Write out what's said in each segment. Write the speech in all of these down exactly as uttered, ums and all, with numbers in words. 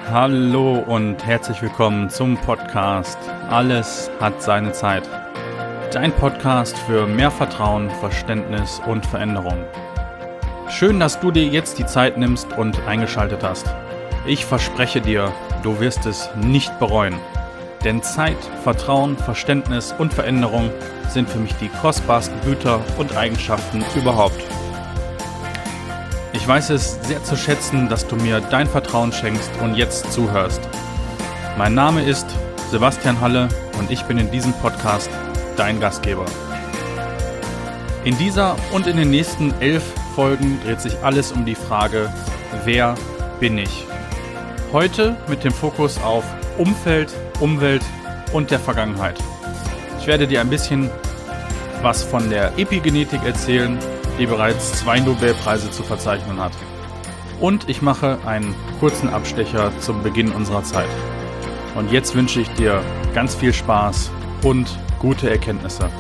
Hallo und herzlich willkommen zum Podcast Alles hat seine Zeit. Dein Podcast für mehr Vertrauen, Verständnis und Veränderung. Schön, dass du dir jetzt die Zeit nimmst und eingeschaltet hast. Ich verspreche dir, du wirst es nicht bereuen. Denn Zeit, Vertrauen, Verständnis und Veränderung sind für mich die kostbarsten Güter und Eigenschaften überhaupt. Ich weiß es sehr zu schätzen, dass du mir dein Vertrauen schenkst und jetzt zuhörst. Mein Name ist Sebastian Halle und ich bin in diesem Podcast dein Gastgeber. In dieser und in den nächsten elf Folgen dreht sich alles um die Frage, wer bin ich? Heute mit dem Fokus auf Umfeld, Umwelt und der Vergangenheit. Ich werde dir ein bisschen was von der Epigenetik erzählen, die bereits zwei Nobelpreise zu verzeichnen hat. Und ich mache einen kurzen Abstecher zum Beginn unserer Zeit. Und jetzt wünsche ich dir ganz viel Spaß und gute Erkenntnisse.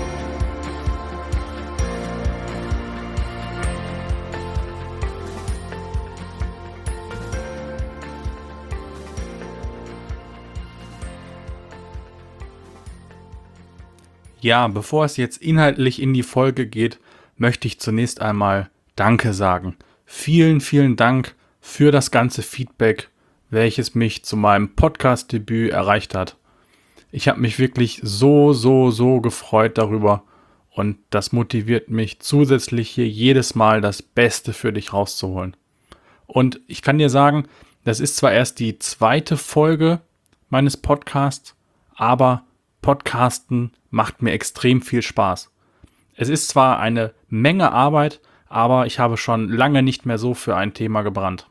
Ja, bevor es jetzt inhaltlich in die Folge geht, möchte ich zunächst einmal Danke sagen. Vielen, vielen Dank für das ganze Feedback, welches mich zu meinem Podcast-Debüt erreicht hat. Ich habe mich wirklich so, so, so gefreut darüber und das motiviert mich zusätzlich hier jedes Mal das Beste für dich rauszuholen. Und ich kann dir sagen, das ist zwar erst die zweite Folge meines Podcasts, aber Podcasten macht mir extrem viel Spaß. Es ist zwar eine Menge Arbeit, aber ich habe schon lange nicht mehr so für ein Thema gebrannt.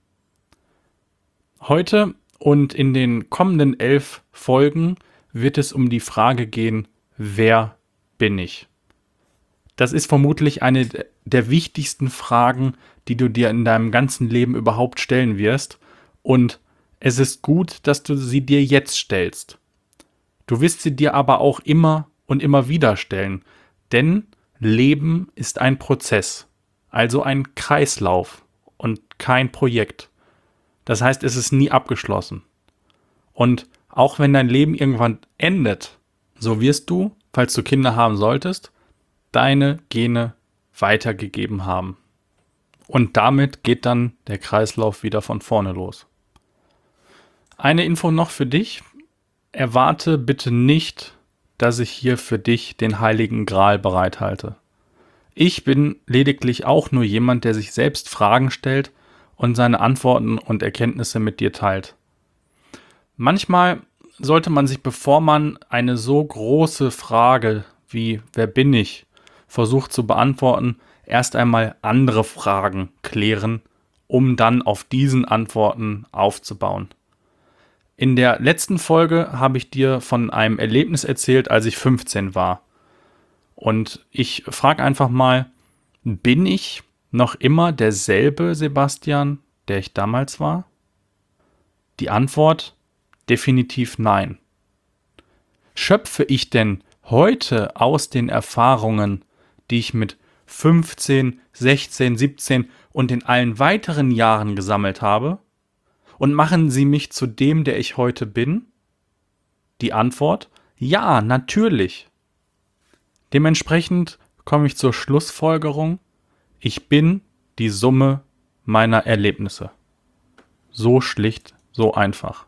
Heute und in den kommenden elf Folgen wird es um die Frage gehen, wer bin ich? Das ist vermutlich eine der wichtigsten Fragen, die du dir in deinem ganzen Leben überhaupt stellen wirst, und es ist gut, dass du sie dir jetzt stellst. Du wirst sie dir aber auch immer und immer wieder stellen, denn Leben ist ein Prozess, also ein Kreislauf und kein Projekt. Das heißt, es ist nie abgeschlossen. Und auch wenn dein Leben irgendwann endet, so wirst du, falls du Kinder haben solltest, deine Gene weitergegeben haben. Und damit geht dann der Kreislauf wieder von vorne los. Eine Info noch für dich. Erwarte bitte nicht, dass ich hier für dich den Heiligen Gral bereithalte. Ich bin lediglich auch nur jemand, der sich selbst Fragen stellt und seine Antworten und Erkenntnisse mit dir teilt. Manchmal sollte man sich, bevor man eine so große Frage wie wer bin ich versucht zu beantworten, erst einmal andere Fragen klären, um dann auf diesen Antworten aufzubauen. In der letzten Folge habe ich dir von einem Erlebnis erzählt, als ich fünfzehn war. Und ich frage einfach mal, bin ich noch immer derselbe Sebastian, der ich damals war? Die Antwort: definitiv nein. Schöpfe ich denn heute aus den Erfahrungen, die ich mit fünfzehn, sechzehn, siebzehn und in allen weiteren Jahren gesammelt habe? Und machen sie mich zu dem, der ich heute bin? Die Antwort: ja, natürlich. Dementsprechend komme ich zur Schlussfolgerung, ich bin die Summe meiner Erlebnisse. So schlicht, so einfach.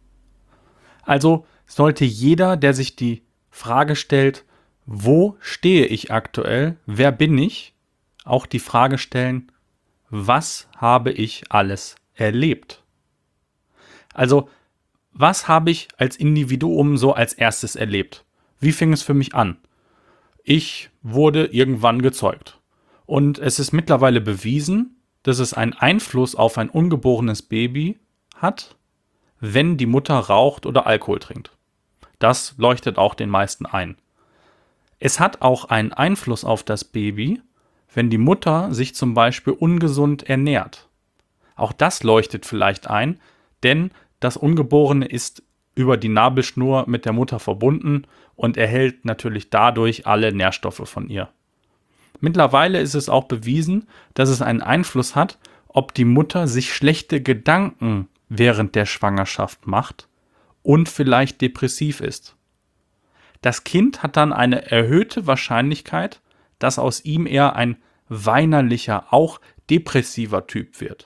Also sollte jeder, der sich die Frage stellt, wo stehe ich aktuell, wer bin ich, auch die Frage stellen, was habe ich alles erlebt? Also, was habe ich als Individuum so als erstes erlebt? Wie fing es für mich an? Ich wurde irgendwann gezeugt. Und es ist mittlerweile bewiesen, dass es einen Einfluss auf ein ungeborenes Baby hat, wenn die Mutter raucht oder Alkohol trinkt. Das leuchtet auch den meisten ein. Es hat auch einen Einfluss auf das Baby, wenn die Mutter sich zum Beispiel ungesund ernährt. Auch das leuchtet vielleicht ein, denn das Ungeborene ist über die Nabelschnur mit der Mutter verbunden und erhält natürlich dadurch alle Nährstoffe von ihr. Mittlerweile ist es auch bewiesen, dass es einen Einfluss hat, ob die Mutter sich schlechte Gedanken während der Schwangerschaft macht und vielleicht depressiv ist. Das Kind hat dann eine erhöhte Wahrscheinlichkeit, dass aus ihm eher ein weinerlicher, auch depressiver Typ wird.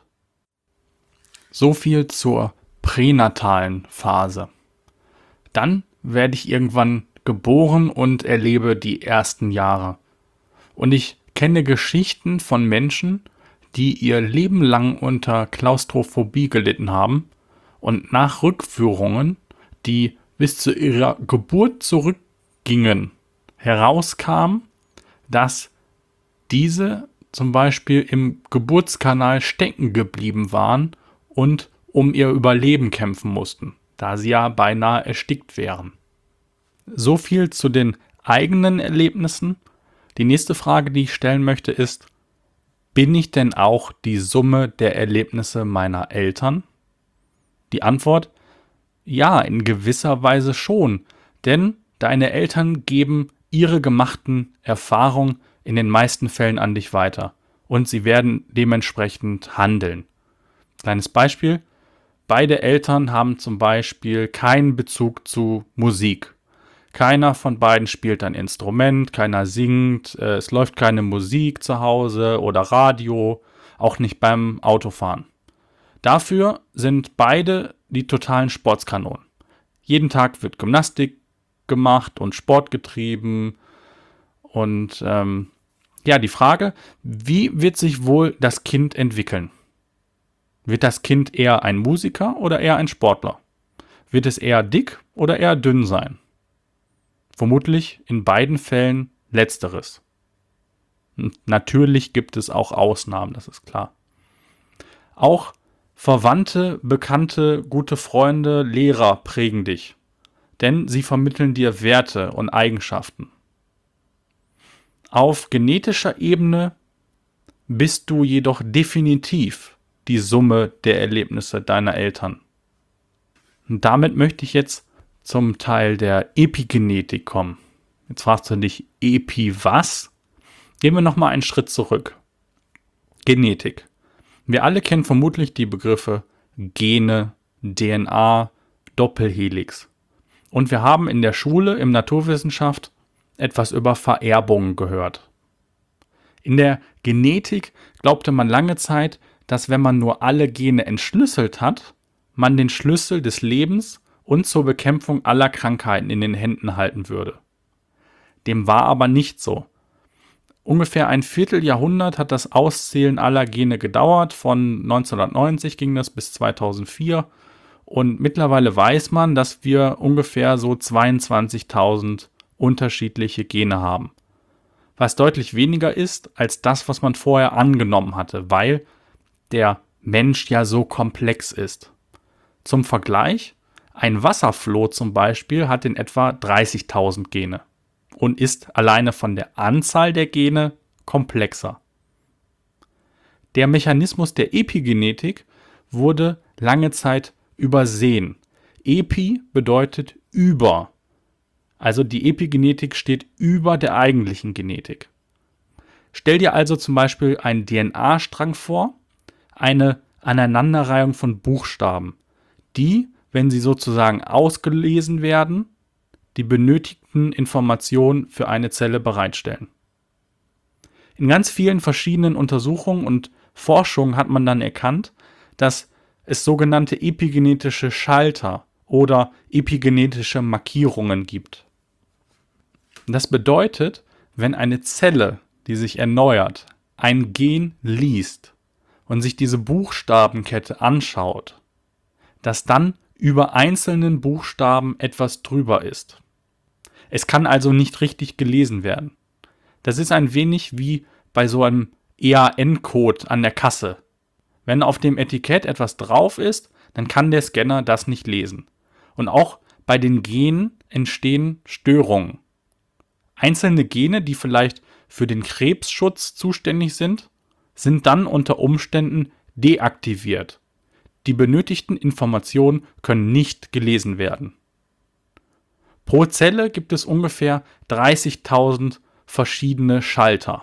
So viel zur pränatalen Phase. Dann werde ich irgendwann geboren und erlebe die ersten Jahre. Und ich kenne Geschichten von Menschen, die ihr Leben lang unter Klaustrophobie gelitten haben und nach Rückführungen, die bis zu ihrer Geburt zurückgingen, herauskam, dass diese zum Beispiel im Geburtskanal stecken geblieben waren und um ihr Überleben kämpfen mussten, da sie ja beinahe erstickt wären. So viel zu den eigenen Erlebnissen. Die nächste Frage, die ich stellen möchte, ist: Bin ich denn auch die Summe der Erlebnisse meiner Eltern? Die Antwort: Ja, in gewisser Weise schon, denn deine Eltern geben ihre gemachten Erfahrungen in den meisten Fällen an dich weiter und sie werden dementsprechend handeln. Kleines Beispiel: Beide Eltern haben zum Beispiel keinen Bezug zu Musik. Keiner von beiden spielt ein Instrument, keiner singt, äh, es läuft keine Musik zu Hause oder Radio, auch nicht beim Autofahren. Dafür sind beide die totalen Sportskanonen. Jeden Tag wird Gymnastik gemacht und Sport getrieben. Und ähm, ja, die Frage: Wie wird sich wohl das Kind entwickeln? Wird das Kind eher ein Musiker oder eher ein Sportler? Wird es eher dick oder eher dünn sein? Vermutlich in beiden Fällen Letzteres. Und natürlich gibt es auch Ausnahmen, das ist klar. Auch Verwandte, Bekannte, gute Freunde, Lehrer prägen dich, denn sie vermitteln dir Werte und Eigenschaften. Auf genetischer Ebene bist du jedoch definitiv die Summe der Erlebnisse deiner Eltern. Und damit möchte ich jetzt zum Teil der Epigenetik kommen. Jetzt fragst du dich: Epi was? Gehen wir nochmal einen Schritt zurück. Genetik. Wir alle kennen vermutlich die Begriffe Gene, D N A, Doppelhelix. Und wir haben in der Schule, in Naturwissenschaft, etwas über Vererbungen gehört. In der Genetik glaubte man lange Zeit, dass wenn man nur alle Gene entschlüsselt hat, man den Schlüssel des Lebens und zur Bekämpfung aller Krankheiten in den Händen halten würde. Dem war aber nicht so. Ungefähr ein Vierteljahrhundert hat das Auszählen aller Gene gedauert. Von neunzehnhundertneunzig ging das bis zweitausendvier. Und mittlerweile weiß man, dass wir ungefähr so zweiundzwanzigtausend unterschiedliche Gene haben. Was deutlich weniger ist als das, was man vorher angenommen hatte, weil der Mensch ja so komplex ist. Zum Vergleich: Ein Wasserfloh zum Beispiel hat in etwa dreißigtausend Gene und ist alleine von der Anzahl der Gene komplexer. Der Mechanismus der Epigenetik wurde lange Zeit übersehen. Epi bedeutet über. Also die Epigenetik steht über der eigentlichen Genetik. Stell dir also zum Beispiel einen D N A-Strang vor, eine Aneinanderreihung von Buchstaben, die, wenn sie sozusagen ausgelesen werden, die benötigten Informationen für eine Zelle bereitstellen. In ganz vielen verschiedenen Untersuchungen und Forschungen hat man dann erkannt, dass es sogenannte epigenetische Schalter oder epigenetische Markierungen gibt. Das bedeutet, wenn eine Zelle, die sich erneuert, ein Gen liest und sich diese Buchstabenkette anschaut, dass dann über einzelnen Buchstaben etwas drüber ist. Es kann also nicht richtig gelesen werden. Das ist ein wenig wie bei so einem E A N-Code an der Kasse. Wenn auf dem Etikett etwas drauf ist, dann kann der Scanner das nicht lesen. Und auch bei den Genen entstehen Störungen. Einzelne Gene, die vielleicht für den Krebsschutz zuständig sind, sind dann unter Umständen deaktiviert. Die benötigten Informationen können nicht gelesen werden. Pro Zelle gibt es ungefähr dreißigtausend verschiedene Schalter.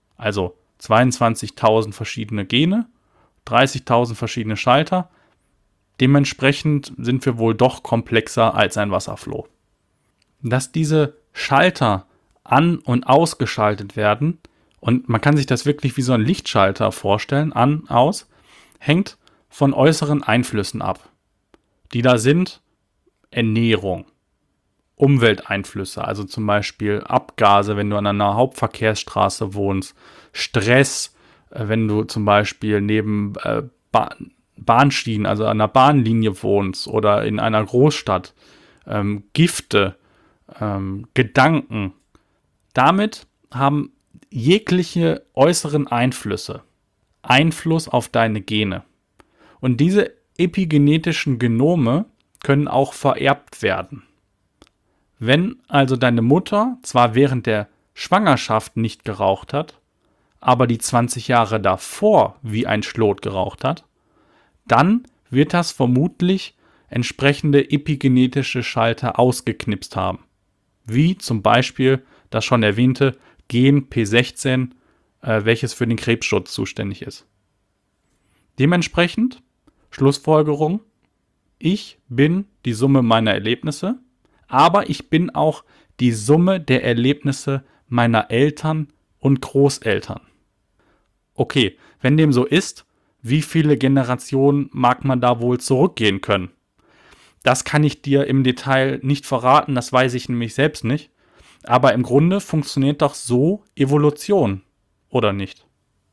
Also zweiundzwanzigtausend verschiedene Gene, dreißigtausend verschiedene Schalter. Dementsprechend sind wir wohl doch komplexer als ein Wasserfloh. Dass diese Schalter an- und ausgeschaltet werden, und man kann sich das wirklich wie so ein Lichtschalter vorstellen, an, aus, hängt von äußeren Einflüssen ab. Die da sind Ernährung, Umwelteinflüsse, also zum Beispiel Abgase, wenn du an einer Hauptverkehrsstraße wohnst, Stress, äh, wenn du zum Beispiel neben äh, ba- Bahnschienen, also an einer Bahnlinie wohnst oder in einer Großstadt, ähm, Gifte, ähm, Gedanken. Damit haben jegliche äußeren Einflüsse Einfluss auf deine Gene. Und diese epigenetischen Genome können auch vererbt werden. Wenn also deine Mutter zwar während der Schwangerschaft nicht geraucht hat, aber die zwanzig Jahre davor wie ein Schlot geraucht hat, dann wird das vermutlich entsprechende epigenetische Schalter ausgeknipst haben. Wie zum Beispiel das schon erwähnte Gen P sechzehn, äh, welches für den Krebsschutz zuständig ist. Dementsprechend, Schlussfolgerung, ich bin die Summe meiner Erlebnisse, aber ich bin auch die Summe der Erlebnisse meiner Eltern und Großeltern. Okay, wenn dem so ist, wie viele Generationen mag man da wohl zurückgehen können? Das kann ich dir im Detail nicht verraten, das weiß ich nämlich selbst nicht. Aber im Grunde funktioniert doch so Evolution, oder nicht?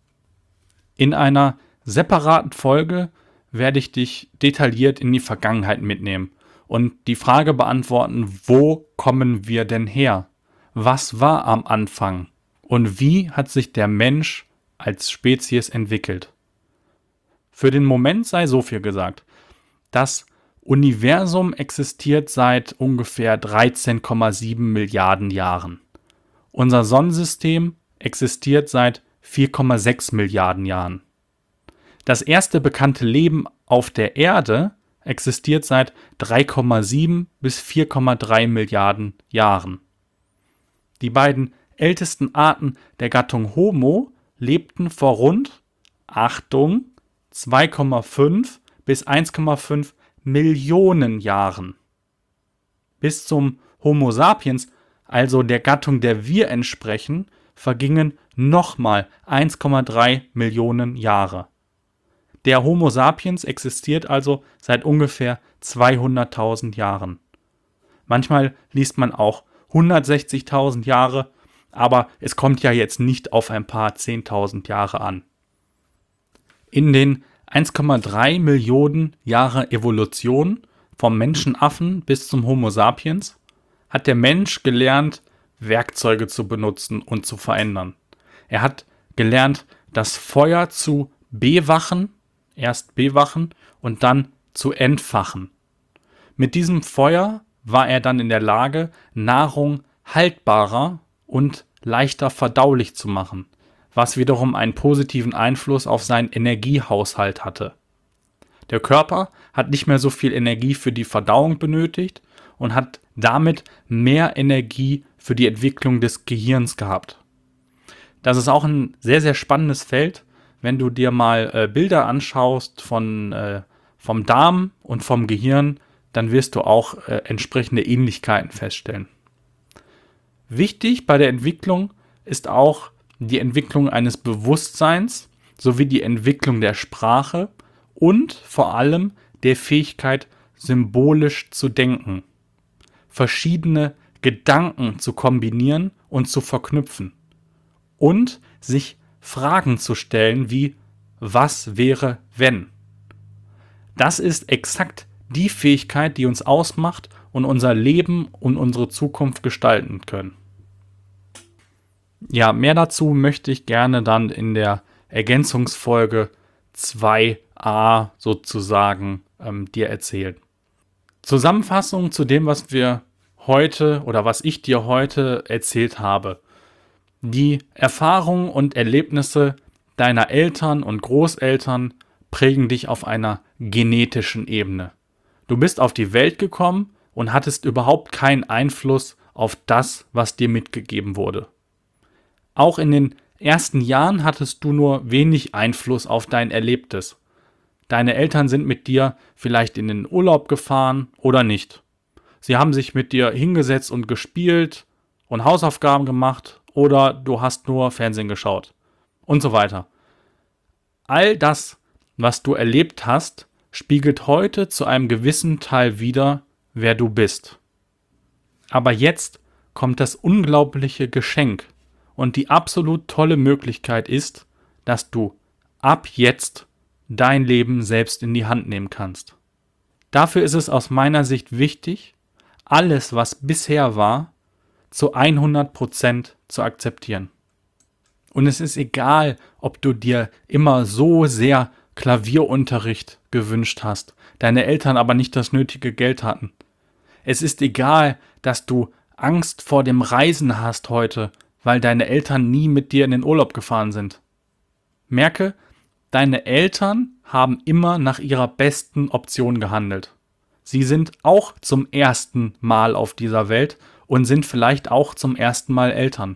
In einer separaten Folge werde ich dich detailliert in die Vergangenheit mitnehmen und die Frage beantworten, wo kommen wir denn her? Was war am Anfang? Und wie hat sich der Mensch als Spezies entwickelt? Für den Moment sei so viel gesagt. Das Universum existiert seit ungefähr dreizehn Komma sieben Milliarden Jahren. Unser Sonnensystem existiert seit vier Komma sechs Milliarden Jahren. Das erste bekannte Leben auf der Erde existiert seit drei Komma sieben bis vier Komma drei Milliarden Jahren. Die beiden ältesten Arten der Gattung Homo lebten vor rund, Achtung, zwei Komma fünf bis eins Komma fünf Millionen Jahren. Bis zum Homo sapiens, also der Gattung, der wir entsprechen, vergingen nochmal eins Komma drei Millionen Jahre. Der Homo sapiens existiert also seit ungefähr zweihunderttausend Jahren. Manchmal liest man auch hundertsechzigtausend Jahre, aber es kommt ja jetzt nicht auf ein paar zehntausend Jahre an. In den eins Komma drei Millionen Jahre Evolution vom Menschenaffen bis zum Homo sapiens hat der Mensch gelernt, Werkzeuge zu benutzen und zu verändern. Er hat gelernt, das Feuer zu bewachen, erst bewachen und dann zu entfachen. Mit diesem Feuer war er dann in der Lage, Nahrung haltbarer und leichter verdaulich zu machen, was wiederum einen positiven Einfluss auf seinen Energiehaushalt hatte. Der Körper hat nicht mehr so viel Energie für die Verdauung benötigt und hat damit mehr Energie für die Entwicklung des Gehirns gehabt. Das ist auch ein sehr, sehr spannendes Feld, wenn du dir mal äh, Bilder anschaust von, äh, vom Darm und vom Gehirn, dann wirst du auch äh, entsprechende Ähnlichkeiten feststellen. Wichtig bei der Entwicklung ist auch die Entwicklung eines Bewusstseins sowie die Entwicklung der Sprache und vor allem der Fähigkeit, symbolisch zu denken, verschiedene Gedanken zu kombinieren und zu verknüpfen und sich Fragen zu stellen wie was wäre wenn? Das ist exakt die Fähigkeit, die uns ausmacht und unser Leben und unsere Zukunft gestalten können. Ja, mehr dazu möchte ich gerne dann in der Ergänzungsfolge zwei a sozusagen ähm, dir erzählen. Zusammenfassung zu dem, was wir heute oder was ich dir heute erzählt habe. Die Erfahrungen und Erlebnisse deiner Eltern und Großeltern prägen dich auf einer genetischen Ebene. Du bist auf die Welt gekommen und hattest überhaupt keinen Einfluss auf das, was dir mitgegeben wurde. Auch in den ersten Jahren hattest du nur wenig Einfluss auf dein Erlebtes. Deine Eltern sind mit dir vielleicht in den Urlaub gefahren oder nicht. Sie haben sich mit dir hingesetzt und gespielt und Hausaufgaben gemacht oder du hast nur Fernsehen geschaut und so weiter. All das, was du erlebt hast, spiegelt heute zu einem gewissen Teil wider, wer du bist. Aber jetzt kommt das unglaubliche Geschenk und die absolut tolle Möglichkeit ist, dass du ab jetzt dein Leben selbst in die Hand nehmen kannst. Dafür ist es aus meiner Sicht wichtig, alles, was bisher war, zu hundert Prozent zu akzeptieren. Und es ist egal, ob du dir immer so sehr Klavierunterricht gewünscht hast, deine Eltern aber nicht das nötige Geld hatten. Es ist egal, dass du Angst vor dem Reisen hast heute, weil deine Eltern nie mit dir in den Urlaub gefahren sind. Merke, deine Eltern haben immer nach ihrer besten Option gehandelt. Sie sind auch zum ersten Mal auf dieser Welt und sind vielleicht auch zum ersten Mal Eltern.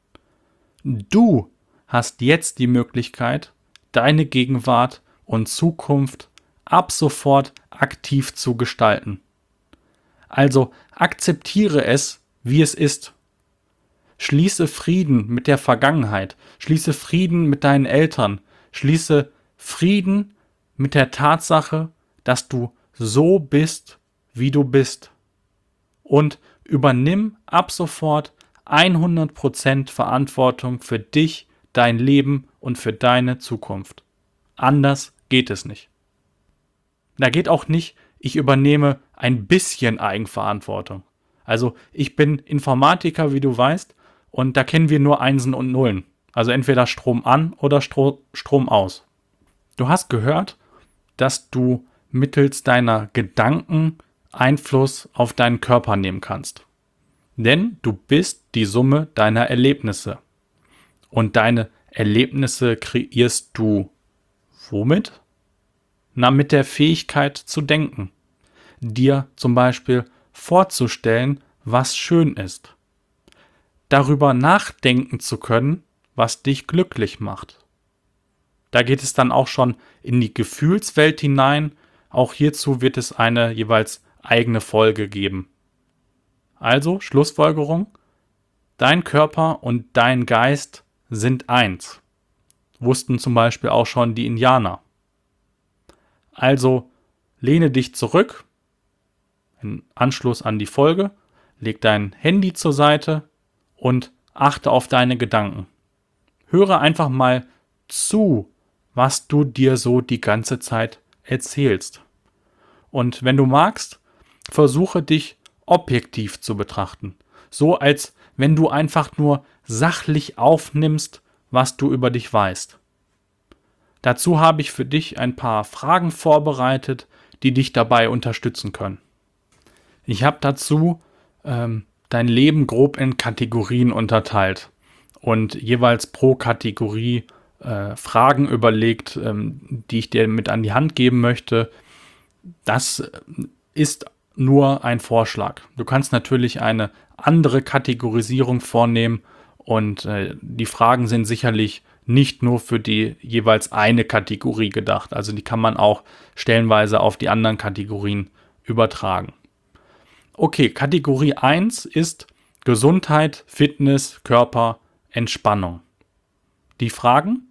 Du hast jetzt die Möglichkeit, deine Gegenwart und Zukunft ab sofort aktiv zu gestalten. Also akzeptiere es, wie es ist. Schließe Frieden mit der Vergangenheit, schließe Frieden mit deinen Eltern, schließe Frieden mit der Tatsache, dass du so bist, wie du bist. Und übernimm ab sofort hundert Prozent Verantwortung für dich, dein Leben und für deine Zukunft. Anders geht es nicht. Da geht auch nicht, ich übernehme ein bisschen Eigenverantwortung. Also ich bin Informatiker, wie du weißt, und da kennen wir nur Einsen und Nullen. Also entweder Strom an oder Stro- Strom aus. Du hast gehört, dass du mittels deiner Gedanken Einfluss auf deinen Körper nehmen kannst. Denn du bist die Summe deiner Erlebnisse. Und deine Erlebnisse kreierst du womit? Na, mit der Fähigkeit zu denken. Dir zum Beispiel vorzustellen, was schön ist. Darüber nachdenken zu können, was dich glücklich macht. Da geht es dann auch schon in die Gefühlswelt hinein. Auch hierzu wird es eine jeweils eigene Folge geben. Also, Schlussfolgerung: Dein Körper und dein Geist sind eins. Wussten zum Beispiel auch schon die Indianer. Also, lehne dich zurück, im Anschluss an die Folge, leg dein Handy zur Seite und achte auf deine Gedanken. Höre einfach mal zu, was du dir so die ganze Zeit erzählst. Und wenn du magst, versuche dich objektiv zu betrachten. So als wenn du einfach nur sachlich aufnimmst, was du über dich weißt. Dazu habe ich für dich ein paar Fragen vorbereitet, die dich dabei unterstützen können. Ich habe dazu ähm, dein Leben grob in Kategorien unterteilt und jeweils pro Kategorie äh, Fragen überlegt, ähm, die ich dir mit an die Hand geben möchte. Das ist nur ein Vorschlag. Du kannst natürlich eine andere Kategorisierung vornehmen und äh, die Fragen sind sicherlich nicht nur für die jeweils eine Kategorie gedacht. Also die kann man auch stellenweise auf die anderen Kategorien übertragen. Okay, Kategorie eins ist Gesundheit, Fitness, Körper, Entspannung. Die Fragen?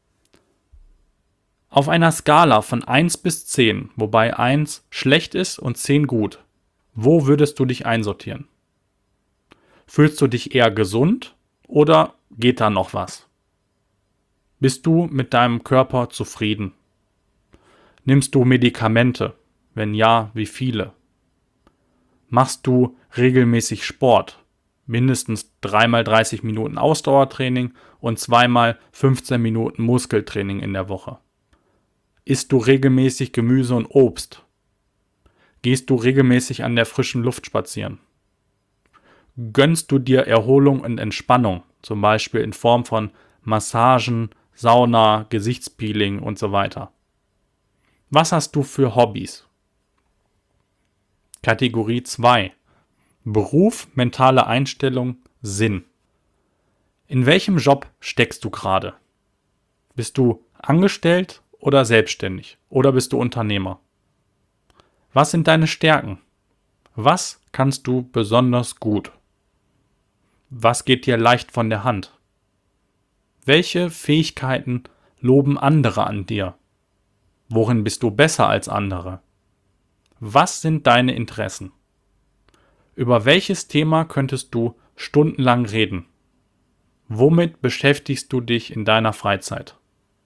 Auf einer Skala von eins bis zehn, wobei eins schlecht ist und zehn gut, wo würdest du dich einsortieren? Fühlst du dich eher gesund oder geht da noch was? Bist du mit deinem Körper zufrieden? Nimmst du Medikamente? Wenn ja, wie viele? Machst du regelmäßig Sport? Mindestens dreimal dreißig Minuten Ausdauertraining und zweimal fünfzehn Minuten Muskeltraining in der Woche. Isst du regelmäßig Gemüse und Obst? Gehst du regelmäßig an der frischen Luft spazieren? Gönnst du dir Erholung und Entspannung, zum Beispiel in Form von Massagen, Sauna, Gesichtspeeling und so weiter? Was hast du für Hobbys? Kategorie zwei. Beruf, mentale Einstellung, Sinn. In welchem Job steckst du gerade? Bist du angestellt oder selbstständig oder bist du Unternehmer? Was sind deine Stärken? Was kannst du besonders gut? Was geht dir leicht von der Hand? Welche Fähigkeiten loben andere an dir? Worin bist du besser als andere? Was sind deine Interessen? Über welches Thema könntest du stundenlang reden? Womit beschäftigst du dich in deiner Freizeit?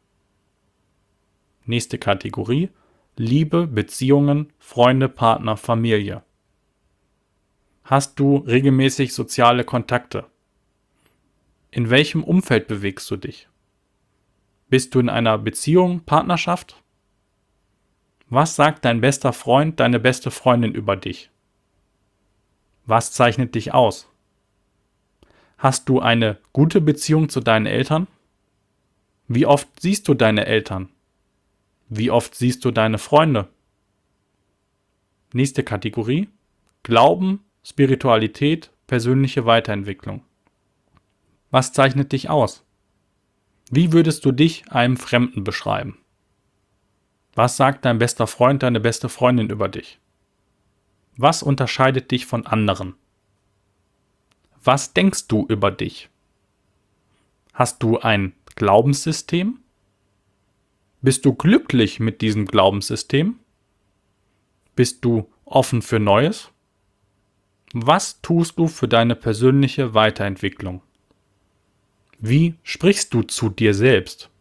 Nächste Kategorie: Liebe, Beziehungen, Freunde, Partner, Familie. Hast du regelmäßig soziale Kontakte? In welchem Umfeld bewegst du dich? Bist du in einer Beziehung, Partnerschaft? Was sagt dein bester Freund, deine beste Freundin über dich? Was zeichnet dich aus? Hast du eine gute Beziehung zu deinen Eltern? Wie oft siehst du deine Eltern? Wie oft siehst du deine Freunde? Nächste Kategorie: Glauben, Spiritualität, persönliche Weiterentwicklung. Was zeichnet dich aus? Wie würdest du dich einem Fremden beschreiben? Was sagt dein bester Freund, deine beste Freundin über dich? Was unterscheidet dich von anderen? Was denkst du über dich? Hast du ein Glaubenssystem? Bist du glücklich mit diesem Glaubenssystem? Bist du offen für Neues? Was tust du für deine persönliche Weiterentwicklung? Wie sprichst du zu dir selbst?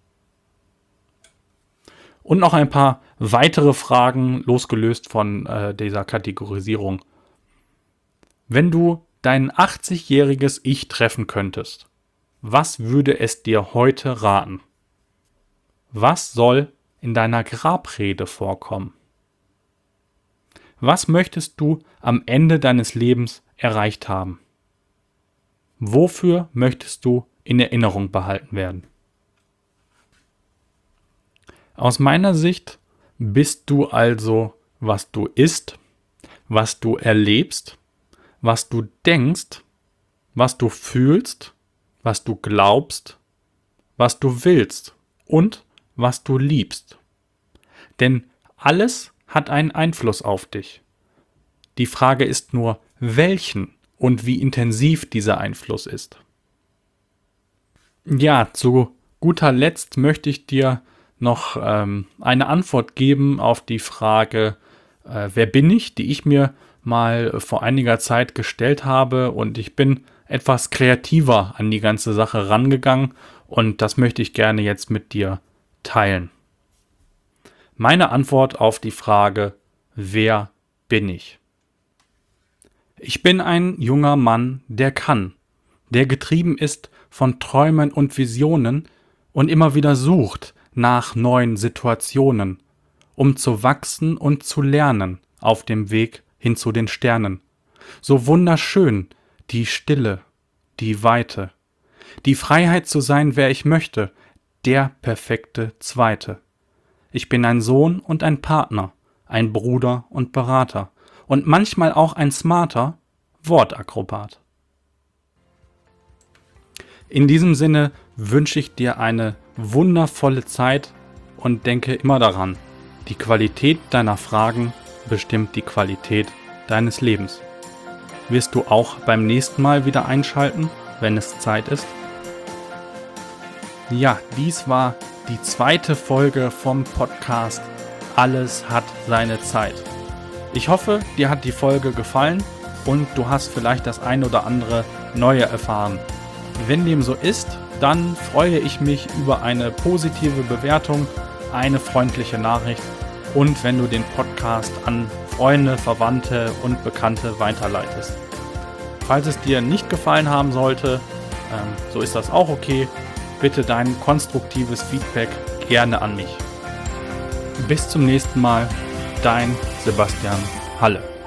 Und noch ein paar weitere Fragen, losgelöst von äh, dieser Kategorisierung. Wenn du dein achtzigjähriges Ich treffen könntest, was würde es dir heute raten? Was soll in deiner Grabrede vorkommen? Was möchtest du am Ende deines Lebens erreicht haben? Wofür möchtest du in Erinnerung behalten werden? Aus meiner Sicht bist du also, was du isst, was du erlebst, was du denkst, was du fühlst, was du glaubst, was du willst und was du liebst. Denn alles hat einen Einfluss auf dich. Die Frage ist nur, welchen und wie intensiv dieser Einfluss ist. Ja, zu guter Letzt möchte ich dir noch ähm, eine Antwort geben auf die Frage, äh, wer bin ich, die ich mir mal vor einiger Zeit gestellt habe, und ich bin etwas kreativer an die ganze Sache rangegangen und das möchte ich gerne jetzt mit dir teilen. Meine Antwort auf die Frage, wer bin ich? Ich bin ein junger Mann, der kann, der getrieben ist von Träumen und Visionen und immer wieder sucht nach neuen Situationen, um zu wachsen und zu lernen auf dem Weg hin zu den Sternen. So wunderschön die Stille, die Weite, die Freiheit zu sein, wer ich möchte, der perfekte Zweite. Ich bin ein Sohn und ein Partner, ein Bruder und Berater und manchmal auch ein smarter Wortakrobat. In diesem Sinne wünsche ich dir eine wundervolle Zeit und denke immer daran, die Qualität deiner Fragen bestimmt die Qualität deines Lebens. Wirst du auch beim nächsten Mal wieder einschalten, wenn es Zeit ist? Ja, dies war die zweite Folge vom Podcast Alles hat seine Zeit. Ich hoffe, dir hat die Folge gefallen und du hast vielleicht das ein oder andere Neue erfahren. Wenn dem so ist, dann freue ich mich über eine positive Bewertung, eine freundliche Nachricht und wenn du den Podcast an Freunde, Verwandte und Bekannte weiterleitest. Falls es dir nicht gefallen haben sollte, ähm, so ist das auch okay. Bitte dein konstruktives Feedback gerne an mich. Bis zum nächsten Mal, dein Sebastian Halle.